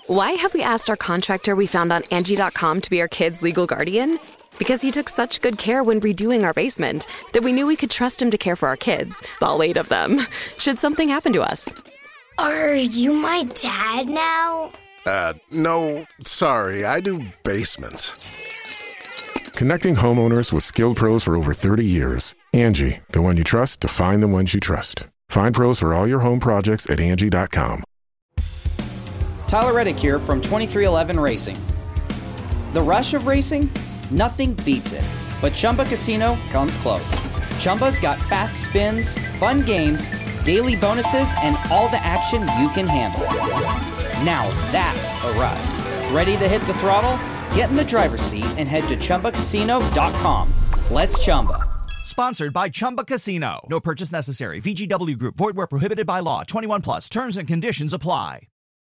Why have we asked our contractor we found on Angie.com to be our kids' legal guardian? Because he took such good care when redoing our basement that we knew we could trust him to care for our kids, all 8 of them, should something happen to us. Are you my dad now? No, sorry, I do basements. Connecting homeowners with skilled pros for over 30 years. Angie, the one you trust to find the ones you trust. Find pros for all your home projects at Angie.com. Tyler Reddick here from 2311 Racing. The rush of racing? Nothing beats it. But Chumba Casino comes close. Chumba's got fast spins, fun games, daily bonuses, and all the action you can handle. Now that's a ride. Ready to hit the throttle? Get in the driver's seat and head to ChumbaCasino.com. Let's Chumba. Sponsored by Chumba Casino. No purchase necessary. VGW Group. Void where prohibited by law. 21 plus. Terms and conditions apply.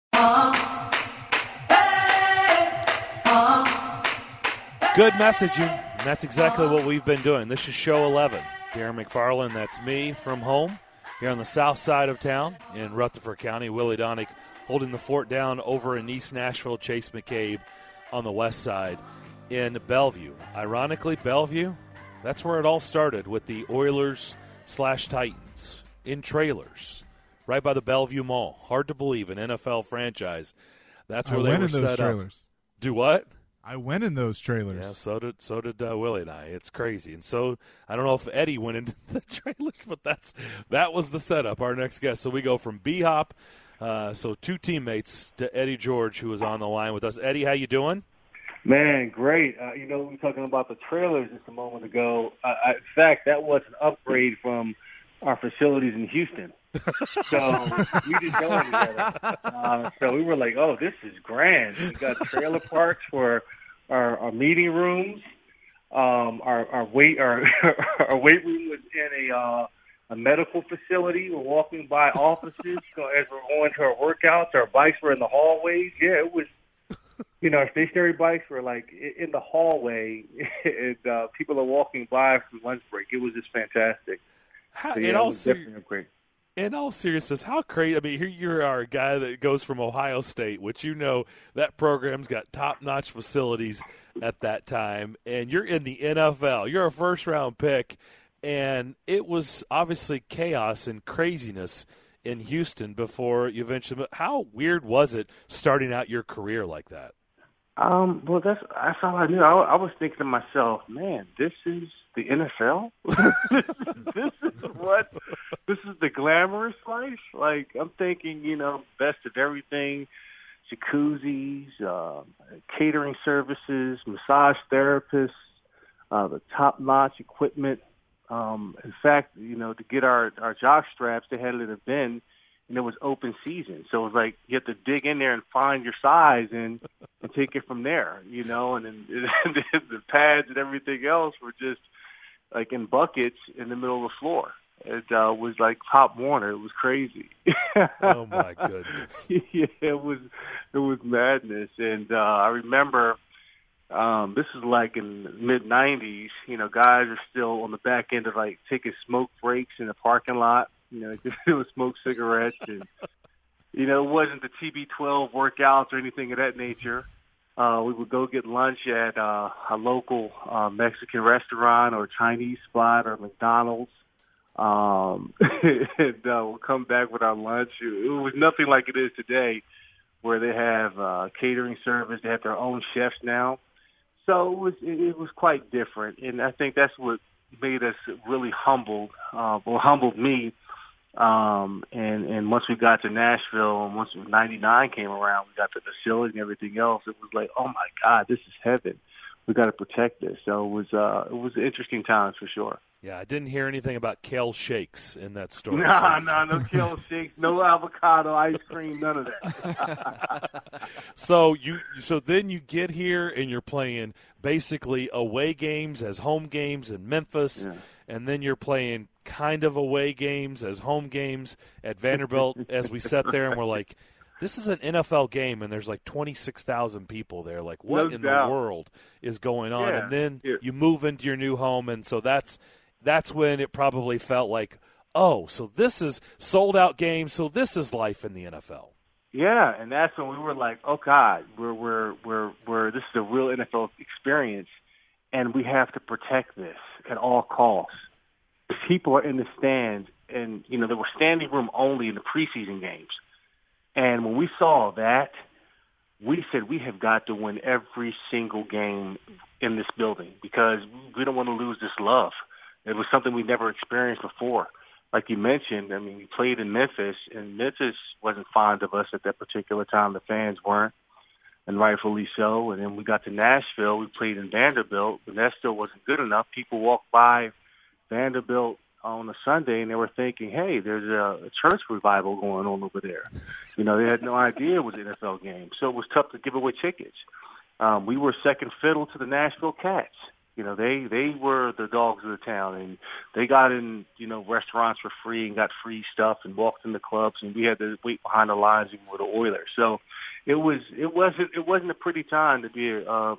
Good messaging. And that's exactly what we've been doing. This is show 11. Darren McFarland, that's me from home here on the south side of town in Rutherford County. Willie Donick holding the fort down over in East Nashville. Chase McCabe on the west side in Bellevue. Ironically, Bellevue, that's where it all started with the Oilers/Titans in trailers right by the Bellevue Mall. Hard to believe, an NFL franchise. That's where they were set up. Do what? I went in those trailers. Yeah, so did Willie and I. It's crazy. And so I don't know if Eddie went into the trailers, but that was the setup. Our next guest. So we go from B-Hop, so 2 teammates, to Eddie George, who is on the line with us. Eddie, how you doing? Man, great. We were talking about the trailers just a moment ago. In fact, that was an upgrade from our facilities in Houston. So we didn't go together. So we were like, oh, this is grand. We got trailer parks for our meeting rooms. Our weight room was in a medical facility. We're walking by offices. So as we're going to our workouts, our bikes were in the hallways. Yeah, it was. Our stationary bikes were like in the hallway, and people are walking by from lunch break. It was just fantastic. It was definitely great. In all seriousness, how crazy! I mean, here you are, a guy that goes from Ohio State, which that program's got top-notch facilities at that time, and you're in the NFL. You're a first-round pick, and it was obviously chaos and craziness in Houston before you eventually. How weird was it starting out your career like that? Well, that's all I knew. I was thinking to myself, man, this is the NFL. This is the glamorous life. Like, I'm thinking, best of everything, jacuzzis, catering services, massage therapists, the top-notch equipment. In fact, to get our jock straps, they had it in a bin, and it was open season. So it was like you have to dig in there and find your size and take it from there, and then the pads and everything else were just like in buckets in the middle of the floor. It was like Pop Warner. It was crazy. Oh my goodness! Yeah, it was madness. And I remember this is like in the mid-'90s. Guys are still on the back end of like taking smoke breaks in the parking lot. It was smoke cigarettes, and it wasn't the TB12 workouts or anything of that nature. We would go get lunch at a local Mexican restaurant or Chinese spot or McDonald's. And we'll come back with our lunch. It was nothing like it is today, where they have catering service. They have their own chefs now. So it was quite different, and I think that's what made us really humbled me. And once we got to Nashville, and once '99 came around, we got the facility and everything else. It was like, oh my God, this is heaven. We got to protect this. So it was interesting times for sure. Yeah, I didn't hear anything about kale shakes in that story. No kale shakes, no avocado ice cream, none of that. So then you get here and you're playing basically away games as home games in Memphis, yeah. And then you're playing kind of away games as home games at Vanderbilt. As we sat there and we're like, this is an NFL game, and there's like 26,000 people there. Like, what in the world is going on? Yeah. And then you move into your new home, and so that's when it probably felt like, oh, so this is sold-out games, so this is life in the NFL. Yeah, and that's when we were like, oh God, we're this is a real NFL experience, and we have to protect this at all costs. People are in the stands, and there were standing room only in the preseason games. And when we saw that, we said we have got to win every single game in this building because we don't want to lose this love. It was something we never experienced before. Like you mentioned, I mean, we played in Memphis, and Memphis wasn't fond of us at that particular time. The fans weren't, and rightfully so. And then we got to Nashville. We played in Vanderbilt, but that still wasn't good enough. People walked by Vanderbilt on a Sunday, and they were thinking, hey, there's a church revival going on over there. They had no idea it was an NFL game. So it was tough to give away tickets. We were second fiddle to the Nashville Cats. They were the dogs of the town, and they got in, restaurants for free and got free stuff and walked in the clubs, and we had to wait behind the lines even with the Oilers. So it wasn't a pretty time to be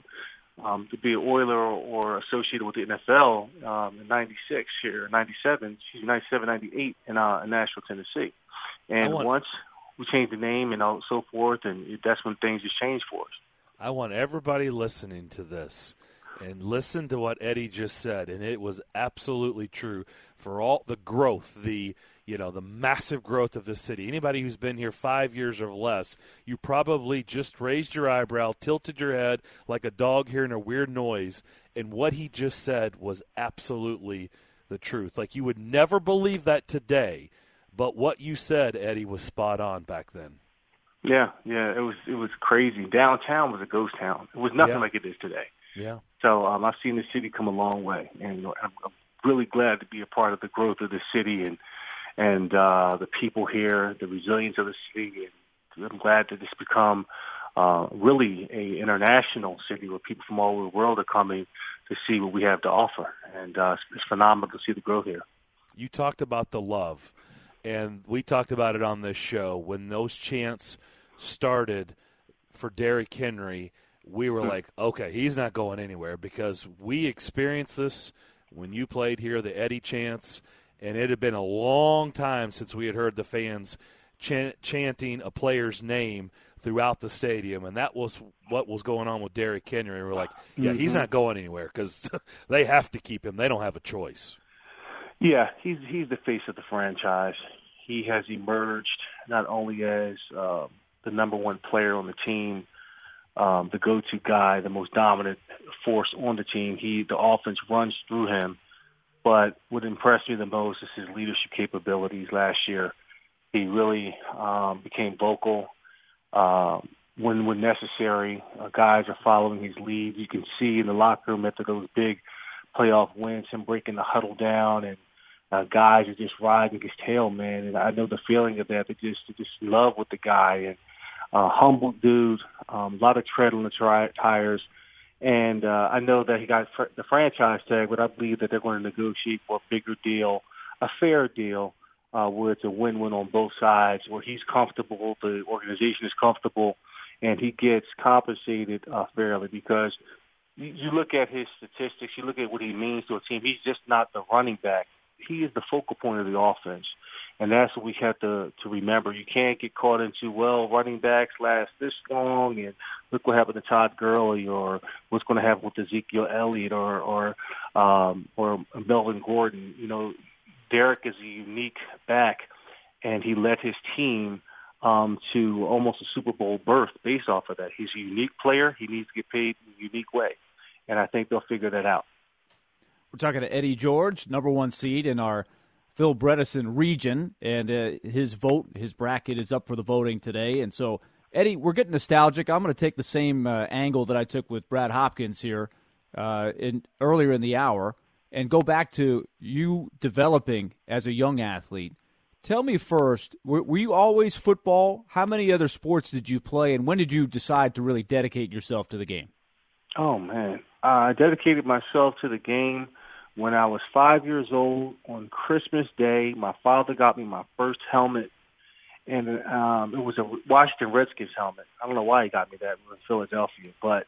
an Oiler or associated with the NFL in 96 here, 97, 98 in Nashville, Tennessee. And once we changed the name and so forth, and that's when things just changed for us. I want everybody listening to this and listen to what Eddie just said, and it was absolutely true for all the growth, the massive growth of this city. Anybody who's been here 5 years or less, you probably just raised your eyebrow, tilted your head like a dog hearing a weird noise, and what he just said was absolutely the truth. Like, you would never believe that today, but what you said, Eddie, was spot on back then. Yeah, it was crazy. Downtown was a ghost town. It was nothing like it is today. Yeah. So I've seen the city come a long way, and I'm really glad to be a part of the growth of the city and the people here, the resilience of the city. And I'm glad that it's become really a international city where people from all over the world are coming to see what we have to offer, and it's phenomenal to see the growth here. You talked about the love, and we talked about it on this show. When those chants started for Derrick Henry, we were like, okay, he's not going anywhere, because we experienced this when you played here, the Eddie chants, and it had been a long time since we had heard the fans chanting a player's name throughout the stadium, and that was what was going on with Derrick Henry. We were like, yeah, he's not going anywhere because they have to keep him. They don't have a choice. Yeah, he's the face of the franchise. He has emerged not only as the number one player on the team, the go-to guy, the most dominant force on the team. The offense runs through him. But what impressed me the most is his leadership capabilities last year. He really became vocal when necessary. Guys are following his lead. You can see in the locker room after those big playoff wins, him breaking the huddle down, and guys are just riding his tail, man. And I know the feeling of that. They just love with the guy, and humble dude, a lot of tread on the tires. And I know that he got the franchise tag, but I believe that they're going to negotiate for a bigger deal, a fair deal, where it's a win-win on both sides, where he's comfortable, the organization is comfortable, and he gets compensated fairly. Because you look at his statistics, you look at what he means to a team, he's just not the running back. He is the focal point of the offense. And that's what we have to remember. You can't get caught into, well, running backs last this long, and look what happened to Todd Gurley, or what's going to happen with Ezekiel Elliott or Melvin Gordon. Derrick is a unique back, and he led his team to almost a Super Bowl berth based off of that. He's a unique player. He needs to get paid in a unique way, and I think they'll figure that out. We're talking to Eddie George, number one seed in our Phil Bredesen region, and his bracket is up for the voting today. And so, Eddie, we're getting nostalgic. I'm going to take the same angle that I took with Brad Hopkins here earlier in the hour and go back to you developing as a young athlete. Tell me first, were you always football? How many other sports did you play, and when did you decide to really dedicate yourself to the game? Oh, man. I dedicated myself to the game when I was 5 years old. On Christmas Day, my father got me my first helmet, and it was a Washington Redskins helmet. I don't know why he got me that. We were in Philadelphia, but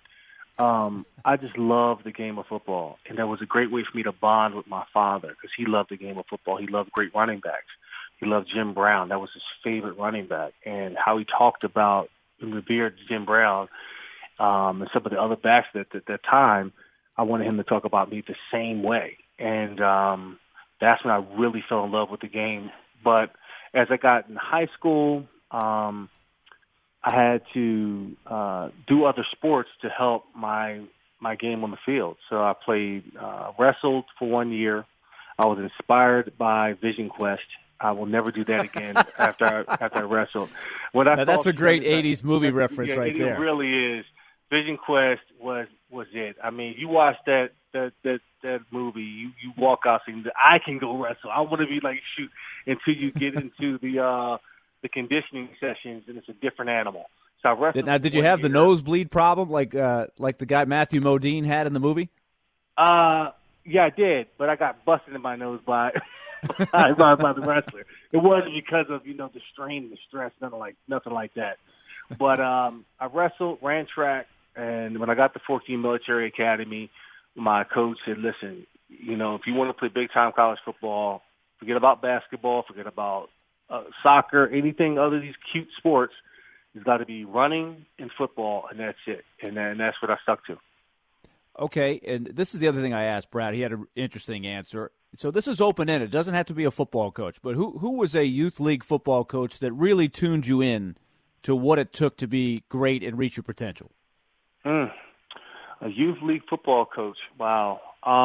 I just loved the game of football, and that was a great way for me to bond with my father because he loved the game of football. He loved great running backs. He loved Jim Brown. That was his favorite running back. And how he talked about and revered Jim Brown and some of the other backs at that time, I wanted him to talk about me the same way. And that's when I really fell in love with the game. But as I got in high school, I had to do other sports to help my game on the field. So I played, wrestled for 1 year. I was inspired by Vision Quest. I will never do that again after I wrestled. That's a great 80s movie reference right there. It really is. Vision Quest was it. I mean, you watch that movie, you walk out saying, I can go wrestle. I want to be like, shoot, until you get into the conditioning sessions, and it's a different animal. So I wrestled. Now, did you have the nosebleed problem like the guy Matthew Modine had in the movie? Yeah, I did, but I got busted in my nose by the wrestler. It wasn't because of the strain and the stress, nothing like that. But I wrestled, ran track, and when I got to Fort Union Military Academy, my coach said, "Listen, if you want to play big time college football, forget about basketball, forget about soccer, anything other than these cute sports. It's got to be running and football, and that's it." And that's what I stuck to. Okay, and this is the other thing I asked Brad. He had an interesting answer. So this is open-ended. It doesn't have to be a football coach. But who was a youth league football coach that really tuned you in to what it took to be great and reach your potential? A youth league football coach. Wow.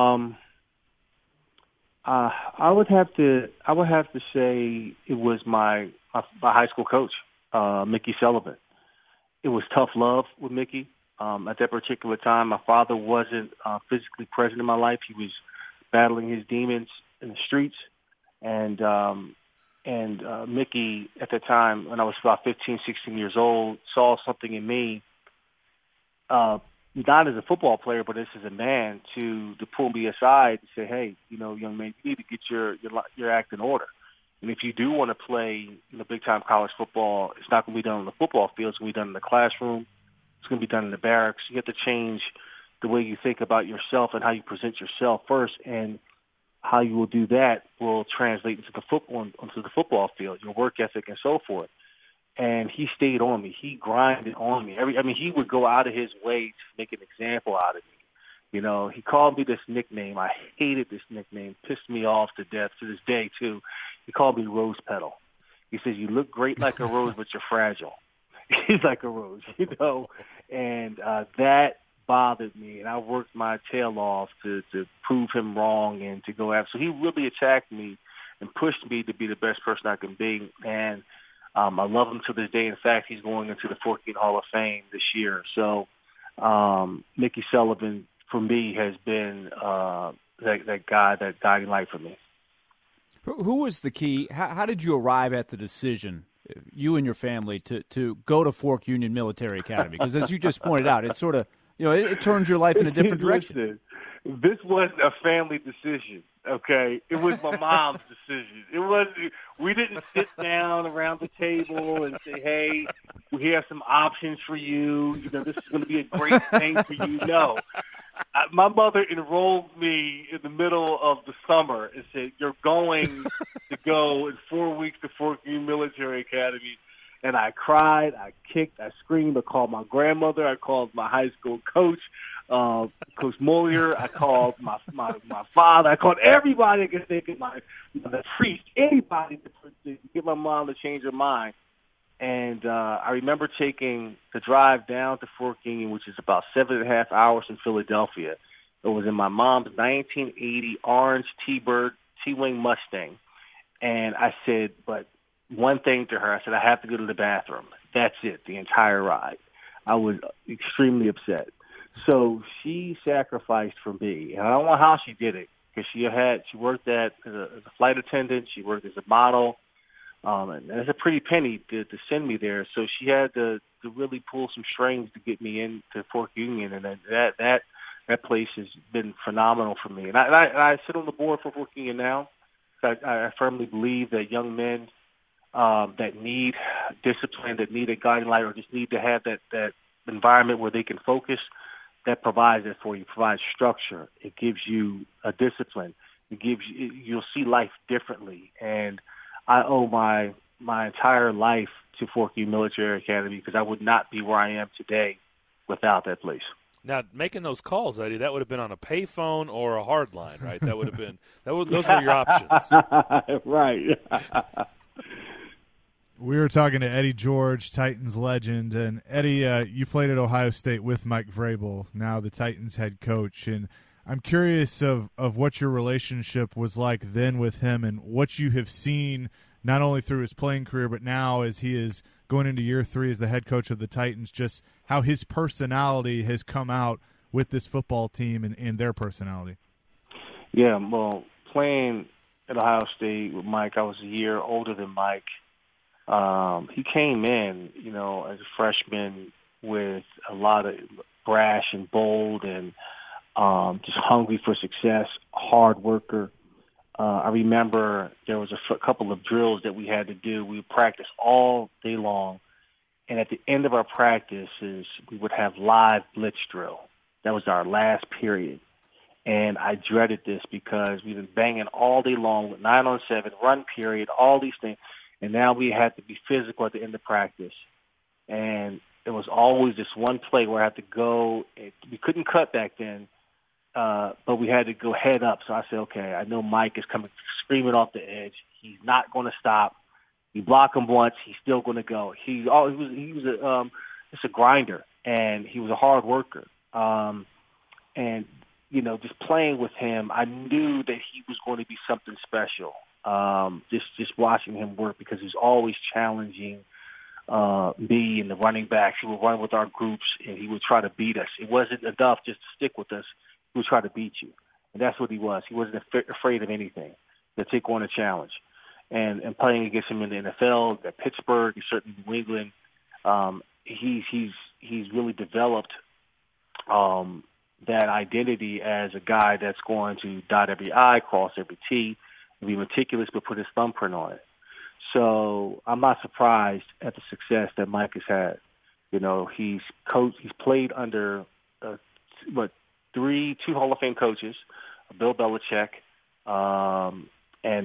I would have to say it was my high school coach, Mickey Sullivan. It was tough love with Mickey. At that particular time, my father wasn't physically present in my life. He was battling his demons in the streets. And Mickey, at the time, when I was about 15, 16 years old, saw something in me, not as a football player, but as a man, to pull me aside and say, "Hey, young man, you need to get your act in order. And if you do want to play big-time college football, it's not going to be done on the football field. It's going to be done in the classroom. It's going to be done in the barracks. You have to change the way you think about yourself and how you present yourself first, and how you will do that will translate onto the football field, your work ethic and so forth." And he stayed on me. He grinded on me. He would go out of his way to make an example out of me. He called me this nickname. I hated this nickname. Pissed me off to death to this day, too. He called me Rose Petal. He says, "You look great like a rose, but you're fragile." He's like a rose, And that bothered me, and I worked my tail off to prove him wrong and to go after. So he really attacked me and pushed me to be the best person I can be. And I love him to this day. In fact, he's going into the Fort Union Hall of Fame this year. So Mickey Sullivan, for me, has been that guy, that guiding light for me. Who was the key? How did you arrive at the decision, you and your family, to go to Fort Union Military Academy? Because as you just pointed out, it sort of, it turns your life in a different direction. Listen, this wasn't a family decision, okay? It was my mom's decision. It wasn't. We didn't sit down around the table and say, "Hey, we have some options for you. This is going to be a great thing for you." No. My mother enrolled me in the middle of the summer and said, "You're going to go in 4 weeks to Fort Union Military Academy." And I cried, I kicked, I screamed. I called my grandmother. I called my high school coach, Coach Moyer. I called my father. I called everybody I could think of, the priest, anybody to get my mom to change her mind. And I remember taking the drive down to Fort Union, which is about 7.5 hours from Philadelphia. It was in my mom's 1980 orange T-Bird T-Wing Mustang. And I said, but one thing to her, I said, "I have to go to the bathroom." That's it, the entire ride. I was extremely upset. So she sacrificed for me. And I don't know how she did it, because she worked as a flight attendant. She worked as a model. And that's a pretty penny to send me there. So she had to really pull some strings to get me into Fort Union, and that place has been phenomenal for me. And I sit on the board for Fort Union now. I firmly believe that young men that need discipline, that need a guiding light, or just need to have that environment where they can focus, that provides it for you. Provides structure. It gives you a discipline. You'll see life differently. And I owe my entire life to Forky Military Academy because I would not be where I am today without that place. Now, making those calls, Eddie, that would have been on a payphone or a hard line, right? That would have been those were your options. Right. We were talking to Eddie George, Titans legend, and Eddie, you played at Ohio State with Mike Vrabel, now the Titans head coach, and I'm curious of what your relationship was like then with him and what you have seen not only through his playing career but now as he is going into year 3 as the head coach of the Titans, just how his personality has come out with this football team and their personality. Yeah, well, playing at Ohio State with Mike, I was a year older than Mike. He came in, as a freshman with a lot of brash and bold and just hungry for success, hard worker. I remember there was a couple of drills that we had to do. We would practice all day long, and at the end of our practices, we would have live blitz drill. That was our last period, and I dreaded this because we've been banging all day long with 9-on-7, run period, all these things, and now we had to be physical at the end of practice. And it was always this one play where I had to go. We couldn't cut back then. But we had to go head up. So I said, okay, I know Mike is coming screaming off the edge. He's not going to stop. You block him once, he's still going to go. He was just a grinder, and he was a hard worker. And just playing with him, I knew that he was going to be something special. Just watching him work because he's always challenging me and the running backs. He would run with our groups, and he would try to beat us. It wasn't enough just to stick with us. He would try to beat you. And that's what he was. He wasn't afraid of anything, to take on a challenge. And playing against him in the NFL, at Pittsburgh, certainly New England, he's really developed that identity as a guy that's going to dot every I, cross every T, and be meticulous but put his thumbprint on it. So I'm not surprised at the success that Mike has had. He's played under two Hall of Fame coaches, Bill Belichick and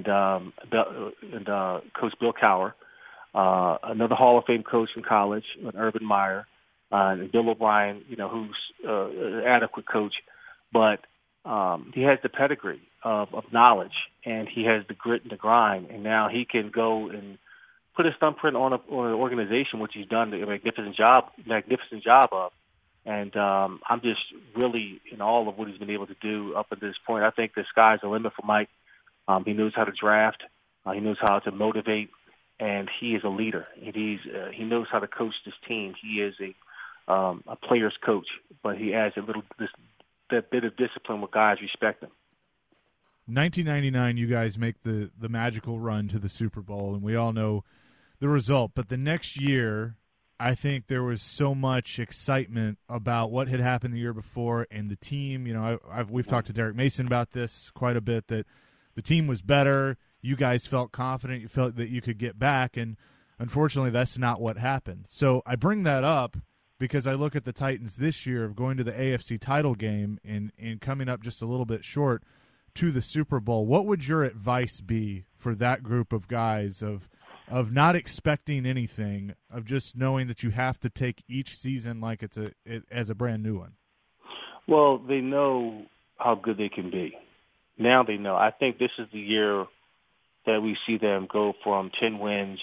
Coach Bill Cowher, another Hall of Fame coach in college, Urban Meyer, and Bill O'Brien, who's an adequate coach, but he has the pedigree of knowledge, and he has the grit and the grind, and now he can go and put his thumbprint on an organization, which he's done a magnificent job of. And I'm just really in awe of what he's been able to do up to this point. I think the sky's the limit for Mike. He knows how to draft. He knows how to motivate, and he is a leader. He knows how to coach this team. He is a player's coach, but he adds that bit of discipline where guys respect him. 1999, you guys make the magical run to the Super Bowl, and we all know the result. But the next year, I think there was so much excitement about what had happened the year before and the team. We've talked to Derek Mason about this quite a bit, that the team was better. You guys felt confident. You felt that you could get back, and unfortunately that's not what happened. So I bring that up because I look at the Titans this year of going to the AFC title game and coming up just a little bit short to the Super Bowl. What would your advice be for that group of guys of not expecting anything, of just knowing that you have to take each season like it's as a brand new one? Well, they know how good they can be. Now they know. I think this is the year that we see them go from 10 wins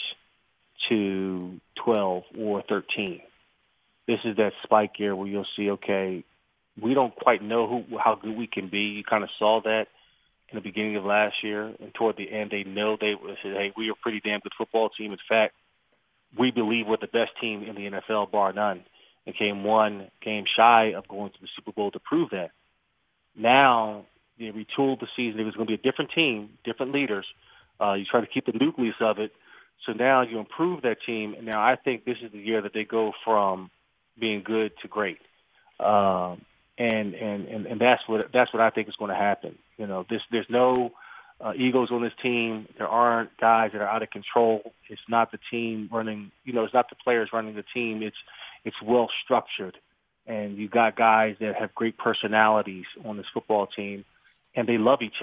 to 12 or 13. This is that spike year where you'll see, okay, we don't quite know how good we can be. You kind of saw that in the beginning of last year, and toward the end, they know they said, hey, we are a pretty damn good football team. In fact, we believe we're the best team in the NFL, bar none, and came one game shy of going to the Super Bowl to prove that. Now, they retooled the season. It was going to be a different team, different leaders. You try to keep the nucleus of it. So now you improve that team, and now I think this is the year that they go from being good to great. And that's what I think is going to happen. There's no egos on this team. There aren't guys that are out of control. It's not the team running. It's not the players running the team. It's well structured, and you got guys that have great personalities on this football team, and they love each other.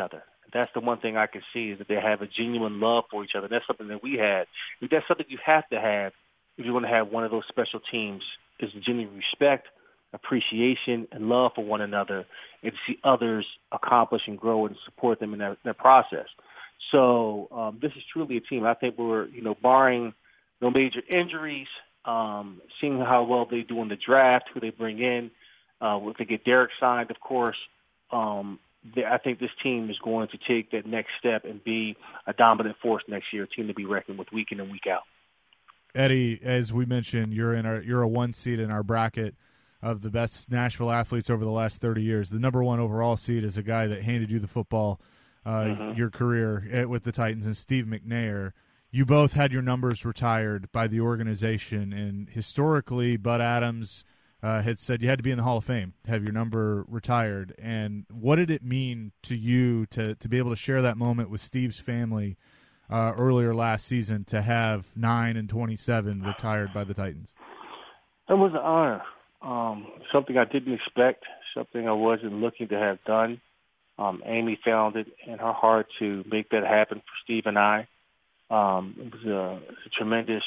That's the one thing I can see, is that they have a genuine love for each other. That's something that we had. That's something you have to have if you want to have one of those special teams, is genuine respect, appreciation, and love for one another, and to see others accomplish and grow and support them in that process. So this is truly a team. I think we're, barring no major injuries, seeing how well they do in the draft, who they bring in, if they get Derek signed, of course, I think this team is going to take that next step and be a dominant force next year, a team to be reckoned with week in and week out. Eddie, as we mentioned, you're a 1 seed in our bracket of the best Nashville athletes over the last 30 years. The number 1 overall seed is a guy that handed you the football your career with the Titans, and Steve McNair. You both had your numbers retired by the organization, and historically, Bud Adams had said you had to be in the Hall of Fame to have your number retired. And what did it mean to you to be able to share that moment with Steve's family earlier last season, to have 9 and 27 retired by the Titans? It was an honor. Something I didn't expect, something I wasn't looking to have done. Amy found it in her heart to make that happen for Steve and I. It was a tremendous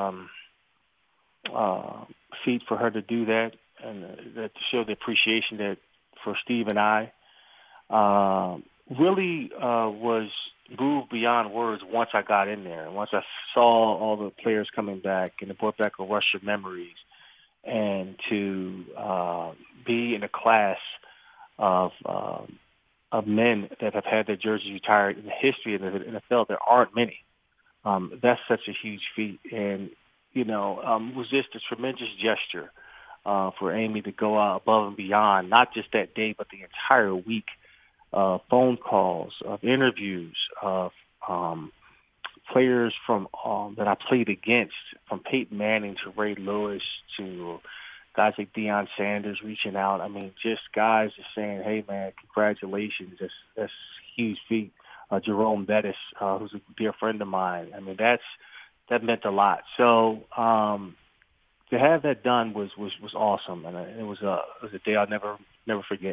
feat for her to do that, and to show the appreciation that for Steve and I. Really was moved beyond words once I got in there. Once I saw all the players coming back, and it brought back a rush of memories. And to be in a class of men that have had their jerseys retired in the history of the NFL, there aren't many. That's such a huge feat. And, was just a tremendous gesture for Amy to go out above and beyond, not just that day, but the entire week. Phone calls, of interviews, of players from that I played against, from Peyton Manning to Ray Lewis to guys like Deion Sanders reaching out. I mean, just guys just saying, "Hey, man, congratulations! That's a huge feat." Jerome Bettis, who's a dear friend of mine. I mean, that meant a lot. So to have that done was awesome, and it was a day I'll never forget.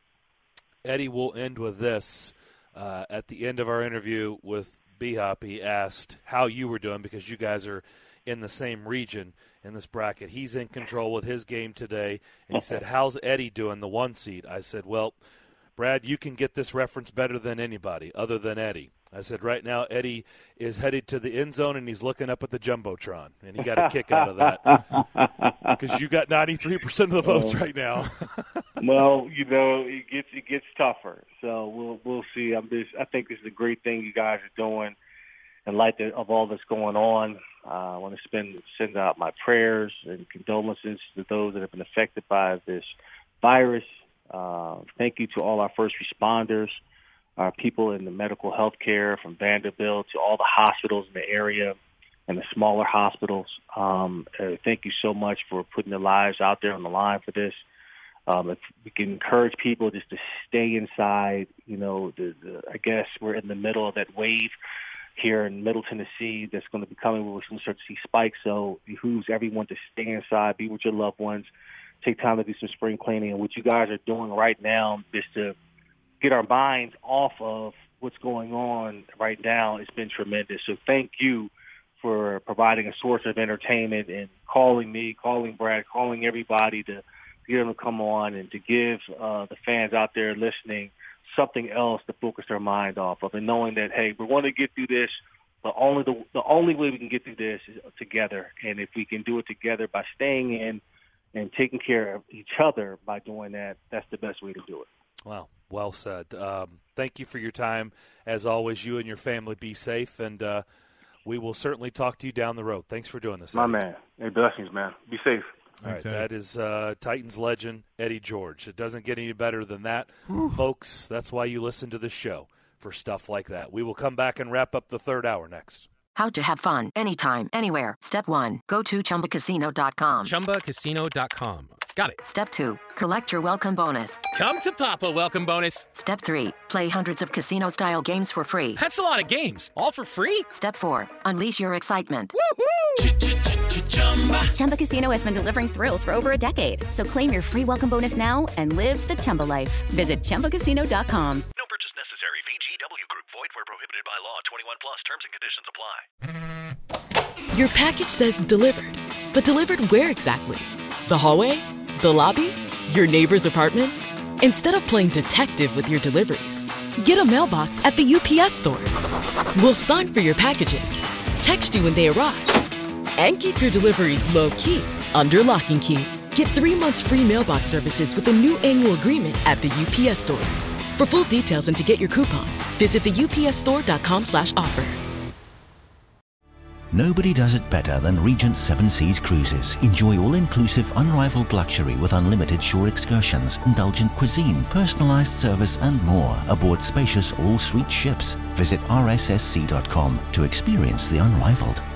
Eddie, we'll end with this. At the end of our interview with B-Hop, he asked how you were doing, because you guys are in the same region in this bracket. He's in control with his game today, and he said, "How's Eddie doing, the 1 seed?" I said, "Well, Brad, you can get this reference better than anybody other than Eddie." I said, "Right now, Eddie is headed to the end zone, and he's looking up at the Jumbotron, and he got a kick out of that because you got 93% of the votes right now." Well, it gets tougher, so we'll see. I think this is a great thing you guys are doing in light of all that's going on. I want to send out my prayers and condolences to those that have been affected by this virus. Thank you to all our first responders, our people in the medical health care, from Vanderbilt to all the hospitals in the area and the smaller hospitals. Thank you so much for putting their lives out there on the line for this. If we can encourage people just to stay inside, I guess we're in the middle of that wave here in Middle Tennessee that's going to be coming. We're going to start to see spikes. So it behooves everyone to stay inside, be with your loved ones, take time to do some spring cleaning. And what you guys are doing right now is to get our minds off of what's going on right now. It's been tremendous. So thank you for providing a source of entertainment and calling me, calling Brad, calling everybody to get them to come on and to give the fans out there listening something else to focus their mind off of, and knowing that, hey, we want to get through this, but the only way we can get through this is together. And if we can do it together by staying in and taking care of each other by doing that, that's the best way to do it. Wow, well said. Thank you for your time. As always, you and your family be safe, and we will certainly talk to you down the road. Thanks for doing this, My Eddie. man. Hey, blessings, man. Be safe. All right, that is Titans legend Eddie George. It doesn't get any better than that. Folks, that's why you listen to this show, for stuff like that. We will come back and wrap up the third hour next. How to have fun anytime, anywhere. Step 1, go to ChumbaCasino.com. ChumbaCasino.com. Got it. Step 2, collect your welcome bonus. Come to Papa welcome bonus. Step 3, play hundreds of casino-style games for free. That's a lot of games. All for free? Step 4, unleash your excitement. Woohoo! Chumba Casino has been delivering thrills for over a decade. So claim your free welcome bonus now and live the Chumba life. Visit ChumbaCasino.com. No purchase necessary. VGW Your package says delivered, but delivered where exactly? The hallway? The lobby? Your neighbor's apartment? Instead of playing detective with your deliveries, get a mailbox at the UPS store. We'll sign for your packages, text you when they arrive, and keep your deliveries low-key under lock and key. Get 3 months free mailbox services with a new annual agreement at the UPS store. For full details and to get your coupon, visit theupsstore.com/offer. Nobody does it better than Regent Seven Seas Cruises. Enjoy all-inclusive, unrivaled luxury with unlimited shore excursions, indulgent cuisine, personalized service, and more aboard spacious all-suite ships. Visit rssc.com to experience the unrivaled.